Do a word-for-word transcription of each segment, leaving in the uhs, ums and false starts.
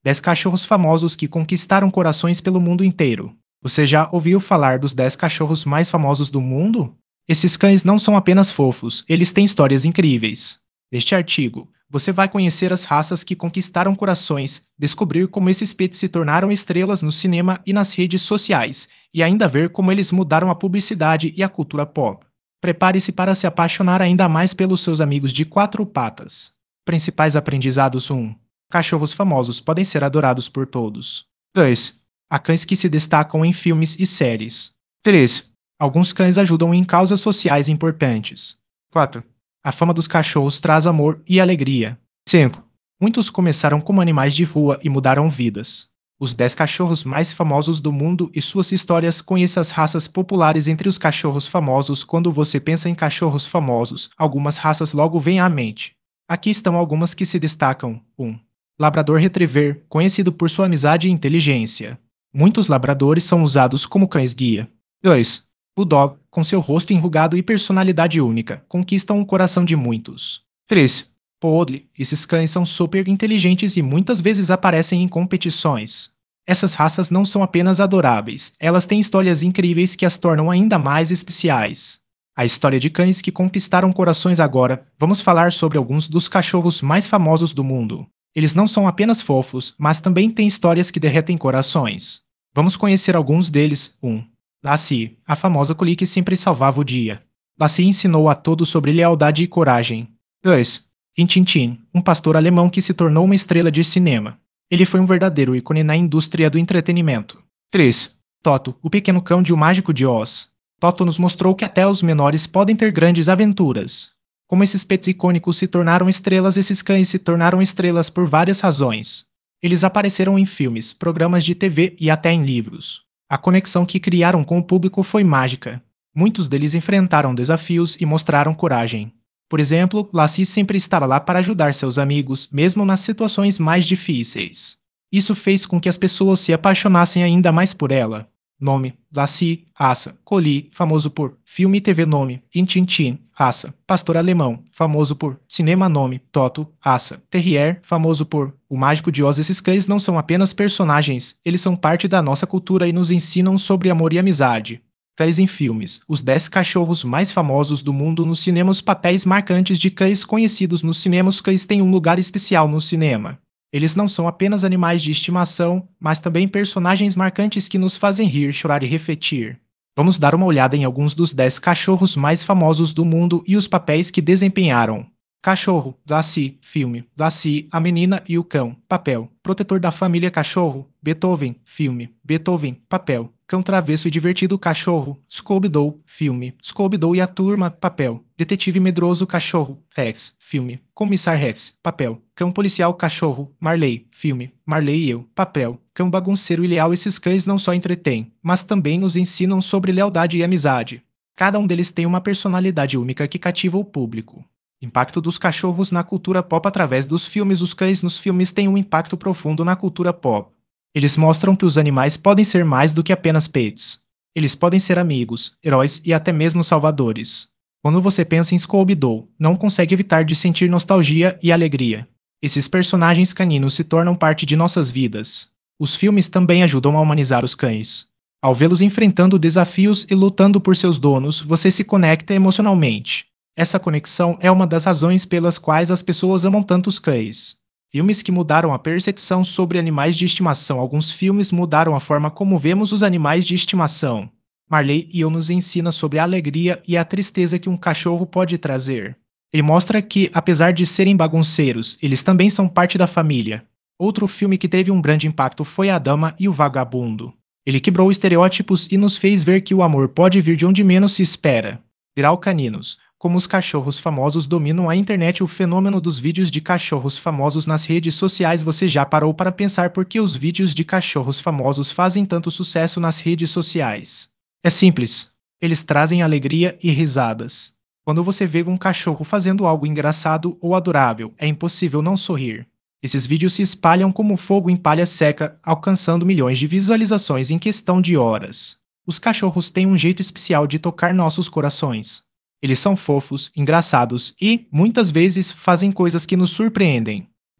dez cachorros famosos que conquistaram corações pelo mundo inteiro. Você já ouviu falar dos dez cachorros mais famosos do mundo? Esses cães não são apenas fofos, eles têm histórias incríveis. Neste artigo, você vai conhecer as raças que conquistaram corações, descobrir como esses pets se tornaram estrelas no cinema e nas redes sociais, e ainda ver como eles mudaram a publicidade e a cultura pop. Prepare-se para se apaixonar ainda mais pelos seus amigos de quatro patas. Principais aprendizados: um. Cachorros famosos podem ser adorados por todos. dois. Há cães que se destacam em filmes e séries. três. Alguns cães ajudam em causas sociais importantes. quatro. A fama dos cachorros traz amor e alegria. cinco. Muitos começaram como animais de rua e mudaram vidas. Os dez cachorros mais famosos do mundo e suas histórias. Conheça as raças populares entre os cachorros famosos. Quando você pensa em cachorros famosos, algumas raças logo vêm à mente. Aqui estão algumas que se destacam. um. Labrador Retriever, conhecido por sua amizade e inteligência. Muitos labradores são usados como cães-guia. dois. Bulldog, com seu rosto enrugado e personalidade única, conquistam o coração de muitos. três. Poodle, esses cães são super inteligentes e muitas vezes aparecem em competições. Essas raças não são apenas adoráveis, elas têm histórias incríveis que as tornam ainda mais especiais. A história de cães que conquistaram corações. Agora, vamos falar sobre alguns dos cachorros mais famosos do mundo. Eles não são apenas fofos, mas também têm histórias que derretem corações. Vamos conhecer alguns deles. um. Lassie, a famosa collie que sempre salvava o dia. Lassie ensinou a todos sobre lealdade e coragem. dois. Rin Tin Tin, um pastor alemão que se tornou uma estrela de cinema. Ele foi um verdadeiro ícone na indústria do entretenimento. três. Toto, o pequeno cão de O Mágico de Oz. Toto nos mostrou que até os menores podem ter grandes aventuras. Como esses pets icônicos se tornaram estrelas, esses cães se tornaram estrelas por várias razões. Eles apareceram em filmes, programas de T V e até em livros. A conexão que criaram com o público foi mágica. Muitos deles enfrentaram desafios e mostraram coragem. Por exemplo, Lassie sempre estava lá para ajudar seus amigos, mesmo nas situações mais difíceis. Isso fez com que as pessoas se apaixonassem ainda mais por ela. Nome: Lassie. Raça: collie, famoso por filme e T V. Nome: Rin Tin Tin. Raça: pastor alemão, famoso por cinema. Nome: Toto. Raça: terrier, famoso por O Mágico de Oz. Esses cães não são apenas personagens, eles são parte da nossa cultura e nos ensinam sobre amor e amizade. Cães em filmes: os dez cachorros mais famosos do mundo no cinema. Os papéis marcantes de cães conhecidos no cinema. Os cães têm um lugar especial no cinema. Eles não são apenas animais de estimação, mas também personagens marcantes que nos fazem rir, chorar e refletir. Vamos dar uma olhada em alguns dos dez cachorros mais famosos do mundo e os papéis que desempenharam. Cachorro: Lassie. Filme: Lassie, a menina e o cão. Papel: protetor da família. Cachorro: Beethoven. Filme: Beethoven. Papel: cão travesso e divertido. Cachorro: Scooby-Doo. Filme: Scooby-Doo e a turma. Papel: detetive medroso. Cachorro: Rex. Filme: Commissar Rex. Papel: cão policial. Cachorro: Marley. Filme: Marley e eu. Papel: cão bagunceiro e leal. Esses cães não só entretêm, mas também nos ensinam sobre lealdade e amizade. Cada um deles tem uma personalidade única que cativa o público. Impacto dos cachorros na cultura pop. Através dos filmes, os cães nos filmes têm um impacto profundo na cultura pop. Eles mostram que os animais podem ser mais do que apenas pets. Eles podem ser amigos, heróis e até mesmo salvadores. Quando você pensa em Scooby-Doo, não consegue evitar de sentir nostalgia e alegria. Esses personagens caninos se tornam parte de nossas vidas. Os filmes também ajudam a humanizar os cães. Ao vê-los enfrentando desafios e lutando por seus donos, você se conecta emocionalmente. Essa conexão é uma das razões pelas quais as pessoas amam tanto os cães. Filmes que mudaram a percepção sobre animais de estimação. Alguns filmes mudaram a forma como vemos os animais de estimação. Marley e eu nos ensina sobre a alegria e a tristeza que um cachorro pode trazer. Ele mostra que, apesar de serem bagunceiros, eles também são parte da família. Outro filme que teve um grande impacto foi A Dama e o Vagabundo. Ele quebrou estereótipos e nos fez ver que o amor pode vir de onde menos se espera. Viral caninos. Como os cachorros famosos dominam a internet. O fenômeno dos vídeos de cachorros famosos nas redes sociais. Você já parou para pensar por que os vídeos de cachorros famosos fazem tanto sucesso nas redes sociais? É simples. Eles trazem alegria e risadas. Quando você vê um cachorro fazendo algo engraçado ou adorável, é impossível não sorrir. Esses vídeos se espalham como fogo em palha seca, alcançando milhões de visualizações em questão de horas. Os cachorros têm um jeito especial de tocar nossos corações. Eles são fofos, engraçados e, muitas vezes, fazem coisas que nos surpreendem.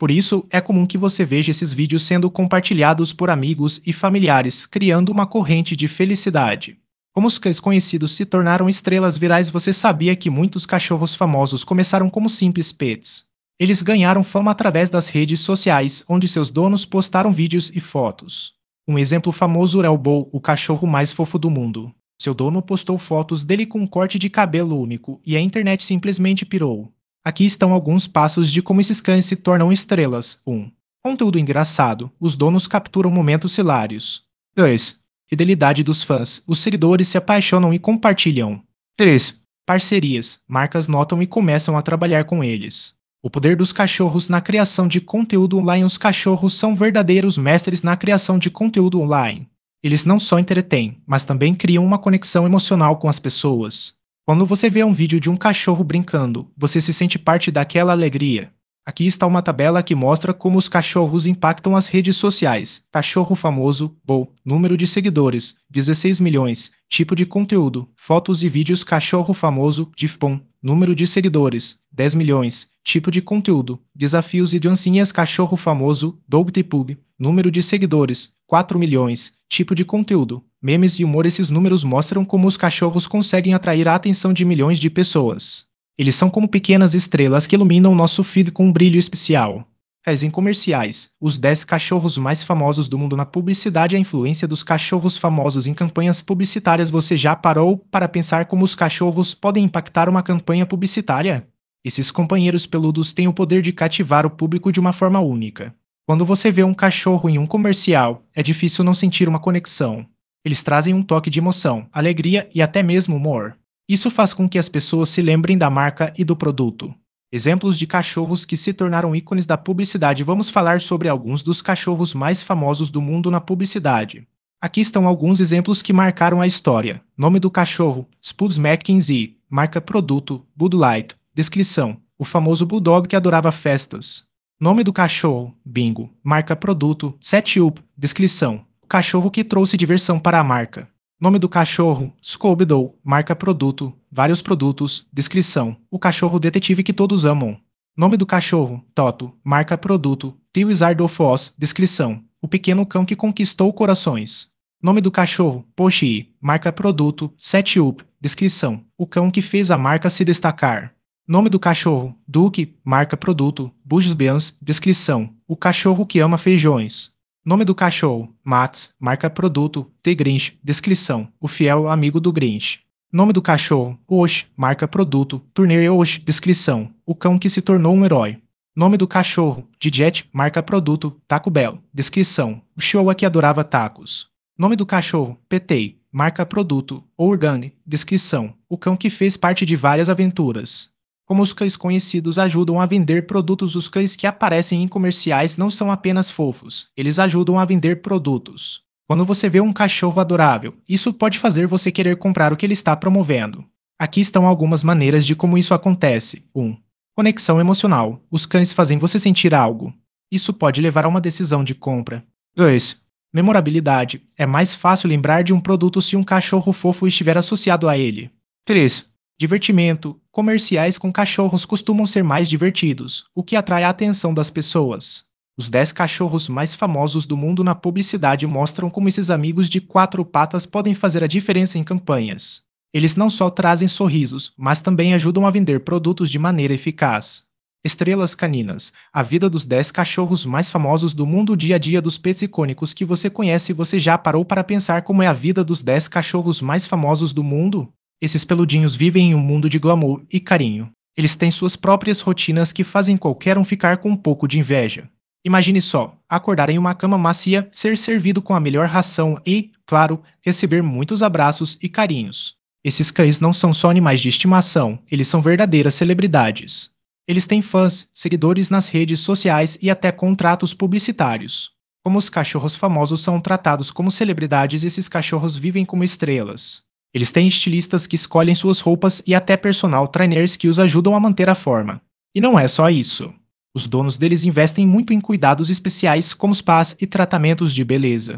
Por isso, é comum que você veja esses vídeos sendo compartilhados por amigos e familiares, criando uma corrente de felicidade. Como os cães conhecidos se tornaram estrelas virais, você sabia que muitos cachorros famosos começaram como simples pets? Eles ganharam fama através das redes sociais, onde seus donos postaram vídeos e fotos. Um exemplo famoso é o Bo, o cachorro mais fofo do mundo. Seu dono postou fotos dele com um corte de cabelo único e a internet simplesmente pirou. Aqui estão alguns passos de como esses cães se tornam estrelas. um. Conteúdo engraçado. Os donos capturam momentos hilários. dois. Fidelidade dos fãs. Os seguidores se apaixonam e compartilham. três. Parcerias. Marcas notam e começam a trabalhar com eles. O poder dos cachorros na criação de conteúdo online. Os cachorros são verdadeiros mestres na criação de conteúdo online. Eles não só entretêm, mas também criam uma conexão emocional com as pessoas. Quando você vê um vídeo de um cachorro brincando, você se sente parte daquela alegria. Aqui está uma tabela que mostra como os cachorros impactam as redes sociais. Cachorro famoso, Bo, número de seguidores, dezesseis milhões, tipo de conteúdo, fotos e vídeos. Cachorro famoso, Gifpon, número de seguidores, dez milhões, tipo de conteúdo, desafios e dancinhas. Cachorro famoso, DogTPub, número de seguidores, quatro milhões, tipo de conteúdo, memes e humor. Esses números mostram como os cachorros conseguem atrair a atenção de milhões de pessoas. Eles são como pequenas estrelas que iluminam nosso feed com um brilho especial. Mas em comerciais, os dez cachorros mais famosos do mundo na publicidade. A influência dos cachorros famosos em campanhas publicitárias. Você já parou para pensar como os cachorros podem impactar uma campanha publicitária? Esses companheiros peludos têm o poder de cativar o público de uma forma única. Quando você vê um cachorro em um comercial, é difícil não sentir uma conexão. Eles trazem um toque de emoção, alegria e até mesmo humor. Isso faz com que as pessoas se lembrem da marca e do produto. Exemplos de cachorros que se tornaram ícones da publicidade. Vamos falar sobre alguns dos cachorros mais famosos do mundo na publicidade. Aqui estão alguns exemplos que marcaram a história. Nome do cachorro: Spuds MacKenzie. Marca produto: Bud Light. Descrição: o famoso bulldog que adorava festas. Nome do cachorro: Bingo. Marca produto: sete up. Descrição: o cachorro que trouxe diversão para a marca. Nome do cachorro: Scooby-Doo. Marca produto: vários produtos. Descrição: o cachorro detetive que todos amam. Nome do cachorro: Toto. Marca produto: The Wizard of Oz. Descrição: o pequeno cão que conquistou corações. Nome do cachorro: Pochi. Marca produto: sete up. Descrição: o cão que fez a marca se destacar. Nome do cachorro: Duke. Marca produto: Bugs Beans. Descrição: o cachorro que ama feijões. Nome do cachorro: Mats. Marca produto: The Grinch. Descrição: o fiel amigo do Grinch. Nome do cachorro: Osh. Marca produto: Turner Osh. Descrição: o cão que se tornou um herói. Nome do cachorro: Didget. Marca produto: Taco Bell. Descrição: o Chihuahua que adorava tacos. Nome do cachorro: Petey. Marca produto: Organi. Descrição: o cão que fez parte de várias aventuras. Como os cães conhecidos ajudam a vender produtos. Os cães que aparecem em comerciais não são apenas fofos, eles ajudam a vender produtos. Quando você vê um cachorro adorável, isso pode fazer você querer comprar o que ele está promovendo. Aqui estão algumas maneiras de como isso acontece. um. Conexão emocional. Os cães fazem você sentir algo. Isso pode levar a uma decisão de compra. dois. Memorabilidade. É mais fácil lembrar de um produto se um cachorro fofo estiver associado a ele. três. Divertimento. Comerciais com cachorros costumam ser mais divertidos, o que atrai a atenção das pessoas. Os dez cachorros mais famosos do mundo na publicidade mostram como esses amigos de quatro patas podem fazer a diferença em campanhas. Eles não só trazem sorrisos, mas também ajudam a vender produtos de maneira eficaz. Estrelas caninas. A vida dos dez cachorros mais famosos do mundo. O dia a dia dos pets icônicos que você conhece. Você já parou para pensar como é a vida dos dez cachorros mais famosos do mundo? Esses peludinhos vivem em um mundo de glamour e carinho. Eles têm suas próprias rotinas que fazem qualquer um ficar com um pouco de inveja. Imagine só, acordar em uma cama macia, ser servido com a melhor ração e, claro, receber muitos abraços e carinhos. Esses cães não são só animais de estimação, eles são verdadeiras celebridades. Eles têm fãs, seguidores nas redes sociais e até contratos publicitários. Como os cachorros famosos são tratados como celebridades, esses cachorros vivem como estrelas. Eles têm estilistas que escolhem suas roupas e até personal trainers que os ajudam a manter a forma. E não é só isso. Os donos deles investem muito em cuidados especiais como spas e tratamentos de beleza.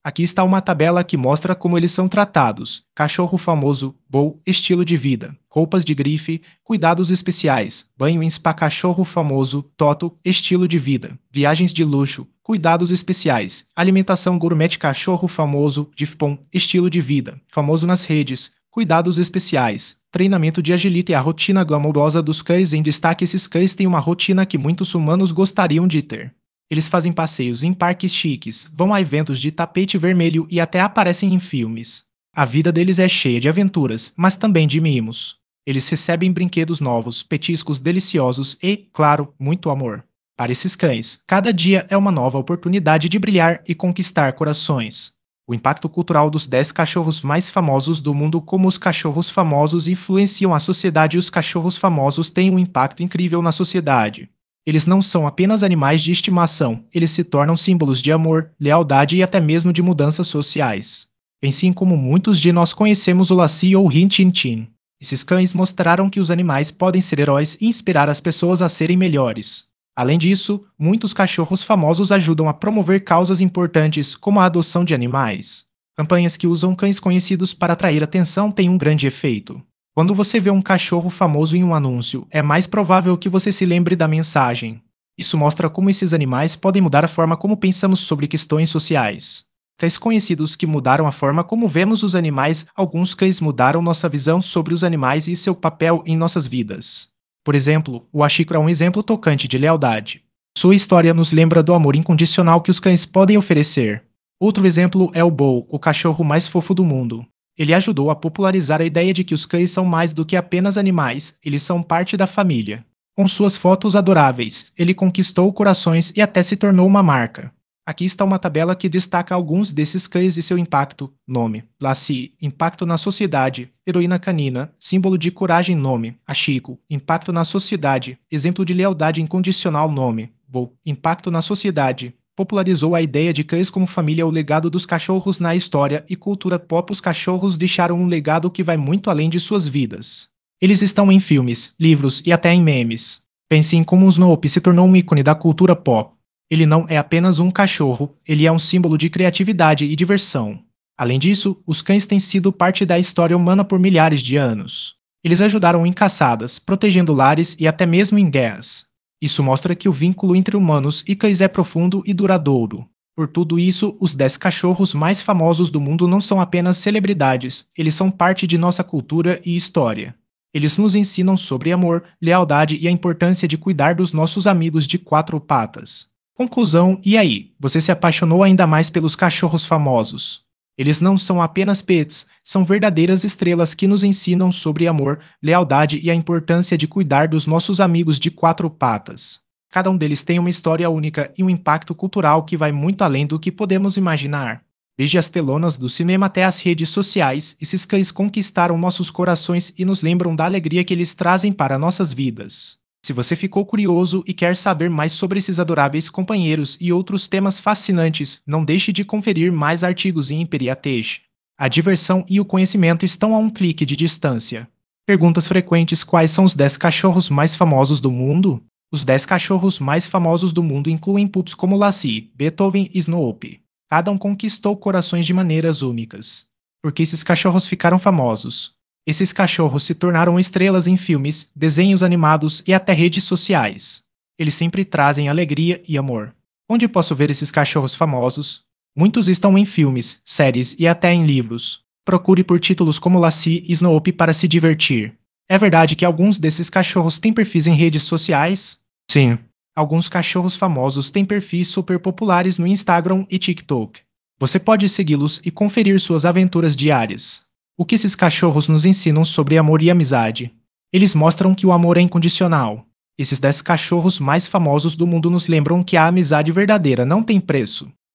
Aqui está uma tabela que mostra como eles são tratados: cachorro famoso, bowl, estilo de vida, roupas de grife, cuidados especiais, banho em spa, cachorro famoso, toto, estilo de vida, viagens de luxo, cuidados especiais, alimentação gourmet, cachorro famoso, difpom, estilo de vida, famoso nas redes, cuidados especiais, treinamento de agility, a rotina glamourosa dos cães em destaque. Esses cães têm uma rotina que muitos humanos gostariam de ter. Eles fazem passeios em parques chiques, vão a eventos de tapete vermelho e até aparecem em filmes. A vida deles é cheia de aventuras, mas também de mimos. Eles recebem brinquedos novos, petiscos deliciosos e, claro, muito amor. Para esses cães, cada dia é uma nova oportunidade de brilhar e conquistar corações. O impacto cultural dos dez cachorros mais famosos do mundo. Como os cachorros famosos influenciam a sociedade. Os cachorros famosos têm um impacto incrível na sociedade. Eles não são apenas animais de estimação, eles se tornam símbolos de amor, lealdade e até mesmo de mudanças sociais. Assim como muitos de nós conhecemos o Lassie ou Rin Tin Tin. Esses cães mostraram que os animais podem ser heróis e inspirar as pessoas a serem melhores. Além disso, muitos cachorros famosos ajudam a promover causas importantes, como a adoção de animais. Campanhas que usam cães conhecidos para atrair atenção têm um grande efeito. Quando você vê um cachorro famoso em um anúncio, é mais provável que você se lembre da mensagem. Isso mostra como esses animais podem mudar a forma como pensamos sobre questões sociais. Cães conhecidos que mudaram a forma como vemos os animais. Alguns cães mudaram nossa visão sobre os animais e seu papel em nossas vidas. Por exemplo, o Ashiko é um exemplo tocante de lealdade. Sua história nos lembra do amor incondicional que os cães podem oferecer. Outro exemplo é o Bow, o cachorro mais fofo do mundo. Ele ajudou a popularizar a ideia de que os cães são mais do que apenas animais, eles são parte da família. Com suas fotos adoráveis, ele conquistou corações e até se tornou uma marca. Aqui está uma tabela que destaca alguns desses cães e seu impacto. Nome: Lassie, impacto na sociedade, heroína canina, símbolo de coragem. Nome: Ashiko, impacto na sociedade, exemplo de lealdade incondicional. Nome: Bow, impacto na sociedade. Popularizou a ideia de cães como família. O legado dos cachorros na história e cultura pop. Os cachorros deixaram um legado que vai muito além de suas vidas. Eles estão em filmes, livros e até em memes. Pense em como o Snoopy se tornou um ícone da cultura pop. Ele não é apenas um cachorro, ele é um símbolo de criatividade e diversão. Além disso, os cães têm sido parte da história humana por milhares de anos. Eles ajudaram em caçadas, protegendo lares e até mesmo em guerras. Isso mostra que o vínculo entre humanos e cães é profundo e duradouro. Por tudo isso, os dez cachorros mais famosos do mundo não são apenas celebridades, eles são parte de nossa cultura e história. Eles nos ensinam sobre amor, lealdade e a importância de cuidar dos nossos amigos de quatro patas. Conclusão: e aí, você se apaixonou ainda mais pelos cachorros famosos? Eles não são apenas pets, são verdadeiras estrelas que nos ensinam sobre amor, lealdade e a importância de cuidar dos nossos amigos de quatro patas. Cada um deles tem uma história única e um impacto cultural que vai muito além do que podemos imaginar. Desde as telonas do cinema até as redes sociais, esses cães conquistaram nossos corações e nos lembram da alegria que eles trazem para nossas vidas. Se você ficou curioso e quer saber mais sobre esses adoráveis companheiros e outros temas fascinantes, não deixe de conferir mais artigos em Imperiatech. A diversão e o conhecimento estão a um clique de distância. Perguntas frequentes: quais são os dez cachorros mais famosos do mundo? Os dez cachorros mais famosos do mundo incluem pups como Lassie, Beethoven e Snoopy. Cada um conquistou corações de maneiras únicas. Por que esses cachorros ficaram famosos? Esses cachorros se tornaram estrelas em filmes, desenhos animados e até redes sociais. Eles sempre trazem alegria e amor. Onde posso ver esses cachorros famosos? Muitos estão em filmes, séries e até em livros. Procure por títulos como Lassie e Snoopy para se divertir. É verdade que alguns desses cachorros têm perfis em redes sociais? Sim. Alguns cachorros famosos têm perfis super populares no Instagram e TikTok. Você pode segui-los e conferir suas aventuras diárias. O que esses cachorros nos ensinam sobre amor e amizade? Eles mostram que o amor é incondicional. Esses dez cachorros mais famosos do mundo nos lembram que a amizade verdadeira não tem preço.